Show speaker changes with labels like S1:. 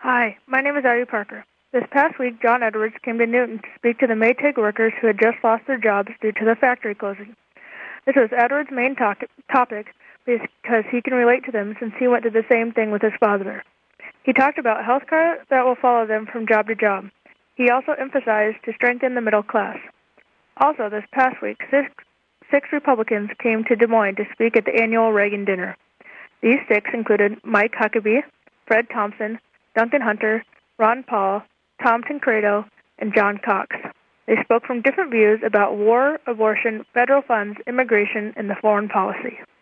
S1: Hi, my name is Ari Parker. This past week, John Edwards came to Newton to speak to the Maytag workers who had just lost their jobs due to the factory closing. This was Edwards' main topic because he can relate to them since he went through the same thing with his father. He talked about health care that will follow them from job to job. He also emphasized to strengthen the middle class. Also, this past week, six Republicans came to Des Moines to speak at the annual Reagan dinner. These six included Mike Huckabee, Fred Thompson, Duncan Hunter, Ron Paul, Tom Tancredo, and John Cox. They spoke from different views about war, abortion, federal funds, immigration, and the foreign policy.